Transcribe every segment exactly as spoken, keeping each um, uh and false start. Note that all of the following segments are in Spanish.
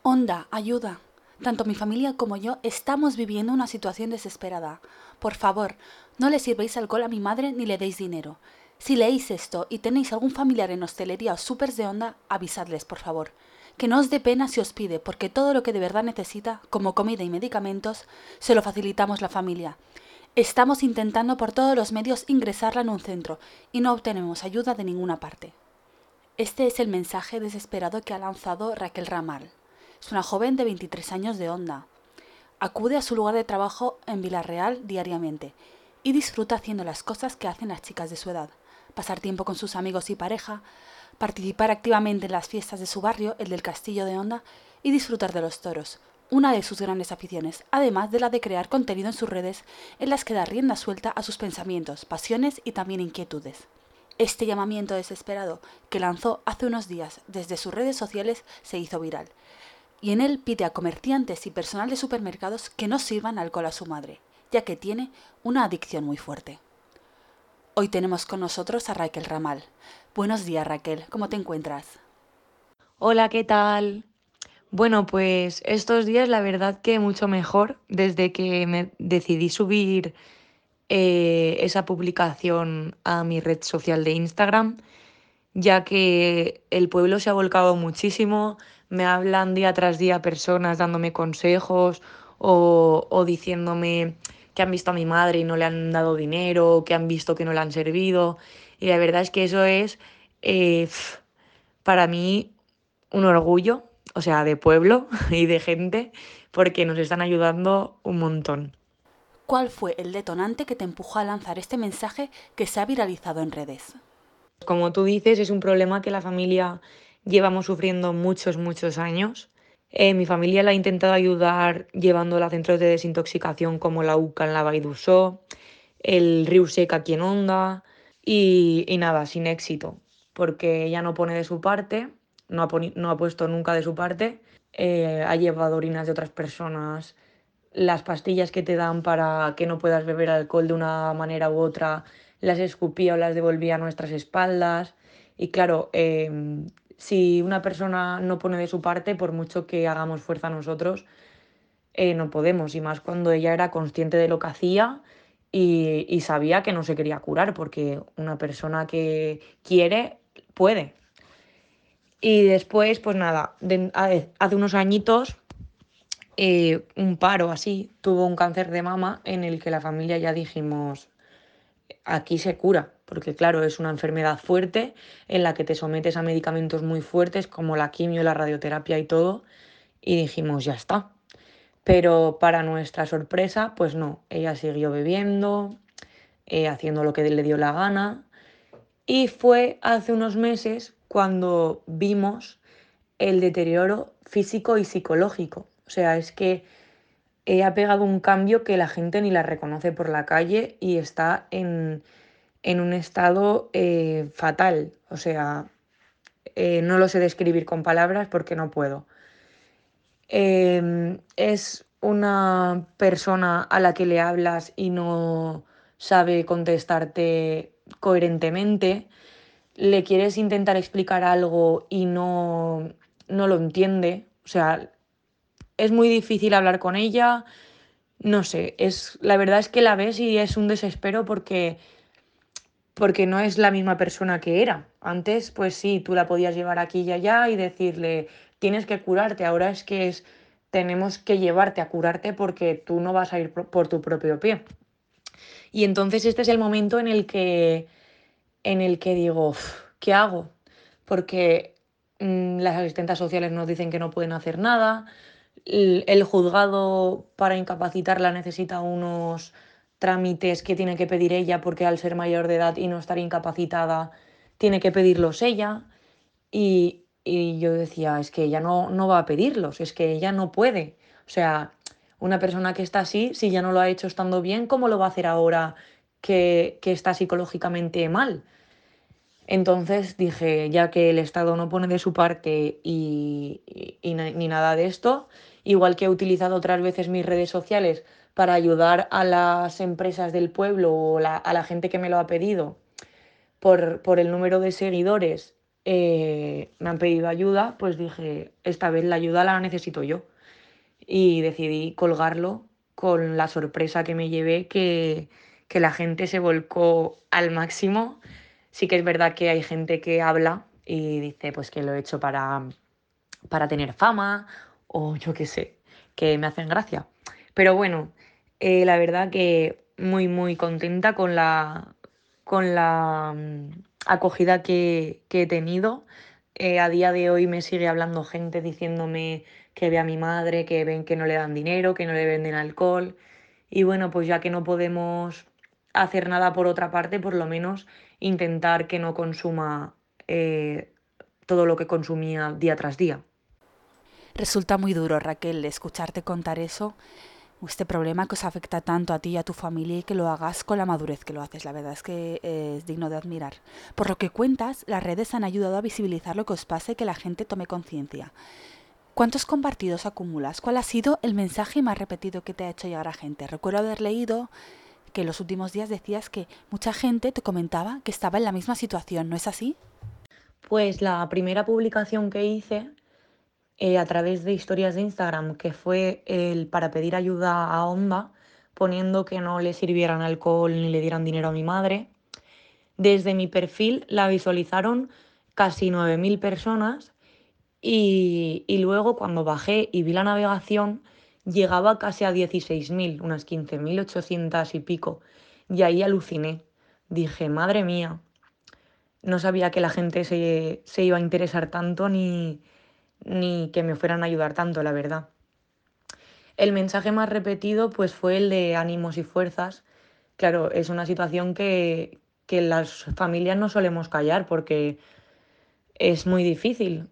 Onda, ayuda. Tanto mi familia como yo estamos viviendo una situación desesperada. Por favor, no le sirváis alcohol a mi madre ni le deis dinero. Si leéis esto y tenéis algún familiar en hostelería o supers de Onda, avisadles, por favor. Que no os dé pena si os pide, porque todo lo que de verdad necesita, como comida y medicamentos, se lo facilitamos la familia. Estamos intentando por todos los medios ingresarla en un centro y no obtenemos ayuda de ninguna parte. Este es el mensaje desesperado que ha lanzado Raquel Ramal. Es una joven de veintitrés años de Onda. Acude a su lugar de trabajo en Villarreal diariamente y disfruta haciendo las cosas que hacen las chicas de su edad. Pasar tiempo con sus amigos y pareja, participar activamente en las fiestas de su barrio, el del Castillo de Onda, y disfrutar de los toros, una de sus grandes aficiones, además de la de crear contenido en sus redes en las que da rienda suelta a sus pensamientos, pasiones y también inquietudes. Este llamamiento desesperado que lanzó hace unos días desde sus redes sociales se hizo viral, y en él pide a comerciantes y personal de supermercados que no sirvan alcohol a su madre, ya que tiene una adicción muy fuerte. Hoy tenemos con nosotros a Raquel Ramal. Buenos días, Raquel, ¿cómo te encuentras? Hola, ¿qué tal? Bueno, pues estos días la verdad que mucho mejor desde que me decidí subir eh, esa publicación a mi red social de Instagram, ya que el pueblo se ha volcado muchísimo, me hablan día tras día personas dándome consejos o, o diciéndome que han visto a mi madre y no le han dado dinero, que han visto que no le han servido. Y la verdad es que eso es eh, para mí un orgullo, o sea, de pueblo y de gente, porque nos están ayudando un montón. ¿Cuál fue el detonante que te empujó a lanzar este mensaje que se ha viralizado en redes? Como tú dices, es un problema que la familia llevamos sufriendo muchos, muchos años. Eh, mi familia la ha intentado ayudar llevándola a centros de desintoxicación como la U C A en la Vall d'Uixó, el Riu Sec aquí en Onda y, y nada, sin éxito, porque ella no pone de su parte, no ha, poni- no ha puesto nunca de su parte, eh, ha llevado orinas de otras personas, las pastillas que te dan para que no puedas beber alcohol de una manera u otra, las escupía o las devolvía a nuestras espaldas. Y claro, eh, si una persona no pone de su parte, por mucho que hagamos fuerza nosotros, eh, no podemos. Y más cuando ella era consciente de lo que hacía y, y sabía que no se quería curar, porque una persona que quiere, puede. Y después, pues nada, de- hace unos añitos eh, un paro así, tuvo un cáncer de mama en el que la familia ya dijimos, aquí se cura, porque claro, es una enfermedad fuerte en la que te sometes a medicamentos muy fuertes como la quimio, la radioterapia y todo, y dijimos, ya está. Pero para nuestra sorpresa, pues no, ella siguió bebiendo, eh, haciendo lo que le dio la gana, y fue hace unos meses cuando vimos el deterioro físico y psicológico. O sea, es que eh, ha pegado un cambio que la gente ni la reconoce por la calle y está en, en un estado eh, fatal. O sea, eh, no lo sé describir con palabras porque no puedo. Eh, es una persona a la que le hablas y no sabe contestarte coherentemente. Le quieres intentar explicar algo y no, no lo entiende. O sea, es muy difícil hablar con ella. No sé, es, la verdad es que la ves y es un desespero porque, porque no es la misma persona que era. Antes, pues sí, tú la podías llevar aquí y allá y decirle, tienes que curarte. Ahora es que es, tenemos que llevarte a curarte porque tú no vas a ir por por tu propio pie. Y entonces este es el momento en el que, en el que digo, "Uf, ¿qué hago?". Porque mm, las asistentes sociales nos dicen que no pueden hacer nada, el, el juzgado para incapacitarla necesita unos trámites que tiene que pedir ella porque al ser mayor de edad y no estar incapacitada, tiene que pedirlos ella. Y, y yo decía, es que ella no, no va a pedirlos, es que ella no puede. O sea, una persona que está así, si ya no lo ha hecho estando bien, ¿cómo lo va a hacer ahora que, que está psicológicamente mal? Entonces dije, ya que el Estado no pone de su parte y, y- y na- ni nada de esto, igual que he utilizado otras veces mis redes sociales para ayudar a las empresas del pueblo o la- a la gente que me lo ha pedido por, por el número de seguidores eh, me han pedido ayuda, pues dije, esta vez la ayuda la necesito yo. Y decidí colgarlo con la sorpresa que me llevé, que, que la gente se volcó al máximo. Sí que es verdad que hay gente que habla y dice pues que lo he hecho para, para tener fama o yo qué sé, que me hacen gracia. Pero bueno, eh, la verdad que muy muy contenta con la, con la mm, acogida que, que he tenido. Eh, a día de hoy me sigue hablando gente diciéndome que ve a mi madre, que ven que no le dan dinero, que no le venden alcohol. Y bueno, pues ya que no podemos hacer nada por otra parte, por lo menos intentar que no consuma eh, todo lo que consumía día tras día. Resulta muy duro, Raquel, escucharte contar eso, este problema que os afecta tanto a ti y a tu familia y que lo hagas con la madurez que lo haces. La verdad es que es digno de admirar. Por lo que cuentas, las redes han ayudado a visibilizar lo que os pasa y que la gente tome conciencia. ¿Cuántos compartidos acumulas? ¿Cuál ha sido el mensaje más repetido que te ha hecho llegar a gente? Recuerdo haber leído que en los últimos días decías que mucha gente te comentaba que estaba en la misma situación, ¿no es así? Pues la primera publicación que hice eh, a través de historias de Instagram, que fue el para pedir ayuda a Onda, poniendo que no le sirvieran alcohol ni le dieran dinero a mi madre. Desde mi perfil la visualizaron casi nueve mil personas y, y luego cuando bajé y vi la navegación llegaba casi a dieciséis mil, unas quince mil ochocientas y pico. Y ahí aluciné. Dije, madre mía, no sabía que la gente se, se iba a interesar tanto ni, ni que me fueran a ayudar tanto, la verdad. El mensaje más repetido pues fue el de ánimos y fuerzas. Claro, es una situación que, que las familias no solemos callar porque es muy difícil.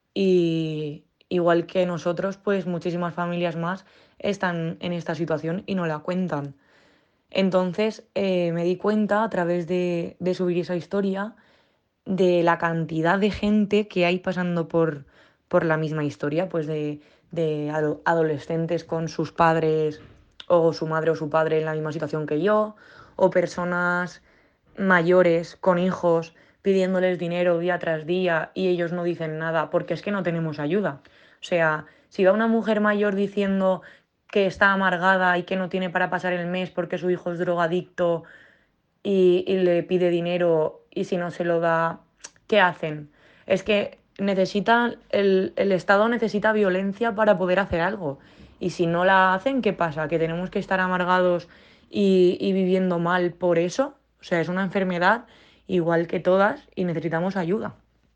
Y igual que nosotros, pues muchísimas familias más están en esta situación y no la cuentan. Entonces eh, me di cuenta a través de, de subir esa historia de la cantidad de gente que hay pasando por, por la misma historia, pues de, de ado- adolescentes con sus padres o su madre o su padre en la misma situación que yo, o personas mayores con hijos pidiéndoles dinero día tras día y ellos no dicen nada porque es que no tenemos ayuda. O sea, si va una mujer mayor diciendo que está amargada y que no tiene para pasar el mes porque su hijo es drogadicto y, y le pide dinero y si no se lo da, ¿qué hacen? Es que necesitan, el, el Estado necesita violencia para poder hacer algo. Y si no la hacen, ¿qué pasa? ¿Que tenemos que estar amargados y, y viviendo mal por eso? O sea, es una enfermedad igual que todas y necesitamos ayuda.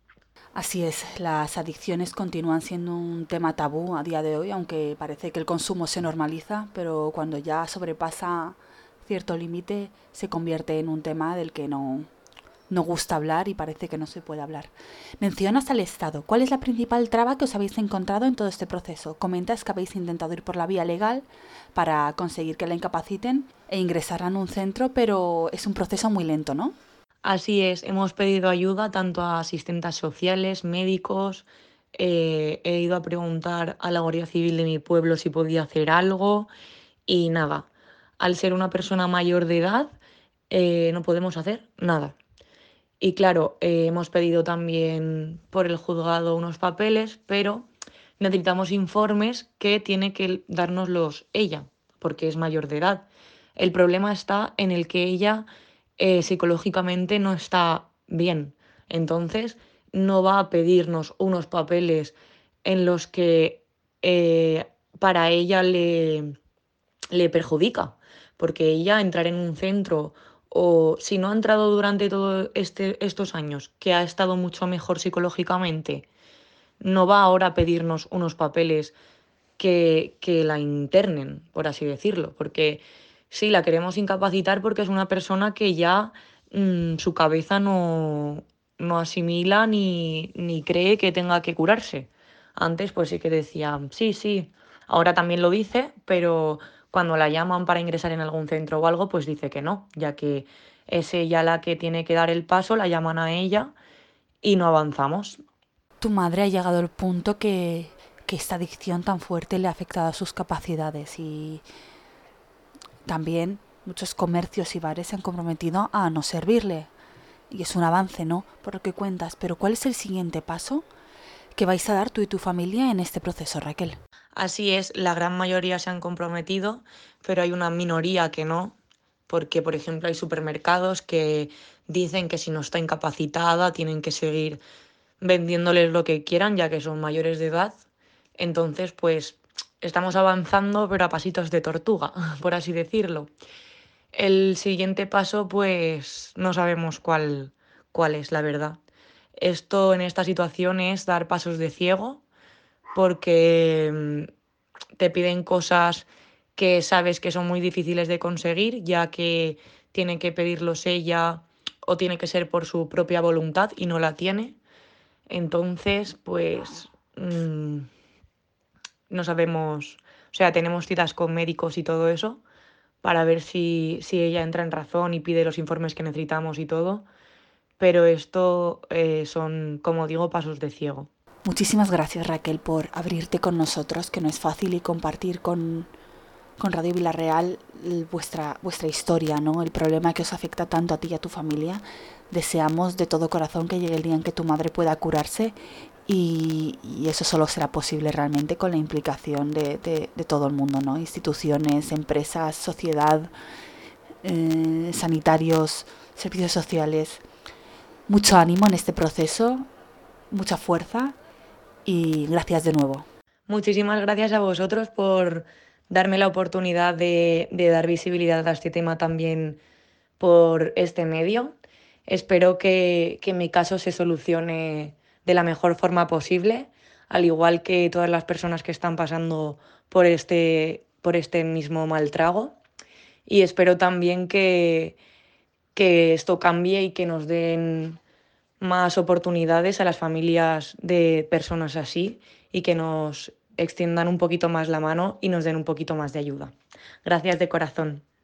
Así es, las adicciones continúan siendo un tema tabú a día de hoy, aunque parece que el consumo se normaliza, pero cuando ya sobrepasa cierto límite se convierte en un tema del que no, no gusta hablar y parece que no se puede hablar. Mencionas al Estado. ¿Cuál es la principal traba que os habéis encontrado en todo este proceso? Comentas que habéis intentado ir por la vía legal para conseguir que la incapaciten e ingresarla en un centro, pero es un proceso muy lento, ¿no? Así es, hemos pedido ayuda tanto a asistentes sociales, médicos, eh, he ido a preguntar a la Guardia Civil de mi pueblo si podía hacer algo y nada. Al ser una persona mayor de edad, eh, no podemos hacer nada. Y claro, eh, hemos pedido también por el juzgado unos papeles, pero necesitamos informes que tiene que dárnoslos ella, porque es mayor de edad. El problema está en el que ella eh, psicológicamente no está bien. Entonces, no va a pedirnos unos papeles en los que eh, para ella le, le perjudica, porque ella entrar en un centro o si no ha entrado durante todos este, estos años, que ha estado mucho mejor psicológicamente, no va ahora a pedirnos unos papeles que, que la internen, por así decirlo, porque sí, la queremos incapacitar porque es una persona que ya mmm, su cabeza no, no asimila ni, ni cree que tenga que curarse. Antes pues sí que decía, sí, sí, ahora también lo dice, pero cuando la llaman para ingresar en algún centro o algo, pues dice que no, ya que es ella la que tiene que dar el paso, la llaman a ella y no avanzamos. Tu madre ha llegado al punto que, que esta adicción tan fuerte le ha afectado a sus capacidades y también muchos comercios y bares se han comprometido a no servirle. y es un avance, ¿no? Por lo que cuentas, pero ¿cuál es el siguiente paso que vais a dar tú y tu familia en este proceso, Raquel? Así es, la gran mayoría se han comprometido, pero hay una minoría que no, porque por ejemplo hay supermercados que dicen que si no está incapacitada tienen que seguir vendiéndoles lo que quieran, ya que son mayores de edad. Entonces, pues estamos avanzando, pero a pasitos de tortuga, por así decirlo. El siguiente paso, pues no sabemos cuál, cuál es, la verdad. Esto en esta situación es dar pasos de ciego, porque mm, te piden cosas que sabes que son muy difíciles de conseguir, ya que tiene que pedirlos ella o tiene que ser por su propia voluntad y no la tiene. Entonces, pues mm, no sabemos, o sea, tenemos citas con médicos y todo eso para ver si, si ella entra en razón y pide los informes que necesitamos y todo, pero esto eh, son, como digo, pasos de ciego. Muchísimas gracias, Raquel, por abrirte con nosotros, que no es fácil, y compartir con, con Radio Villarreal vuestra, vuestra historia, ¿no? El problema que os afecta tanto a ti y a tu familia. Deseamos de todo corazón que llegue el día en que tu madre pueda curarse, y, y eso solo será posible realmente con la implicación de, de, de todo el mundo, ¿no? Instituciones, empresas, sociedad, eh, sanitarios, servicios sociales. Mucho ánimo en este proceso, mucha fuerza, y gracias de nuevo. Muchísimas gracias a vosotros por darme la oportunidad de, de dar visibilidad a este tema también por este medio. Espero que, que mi caso se solucione de la mejor forma posible, al igual que todas las personas que están pasando por este, por este mismo mal trago. Y espero también que, que esto cambie y que nos den más oportunidades a las familias de personas así y que nos extiendan un poquito más la mano y nos den un poquito más de ayuda. Gracias de corazón.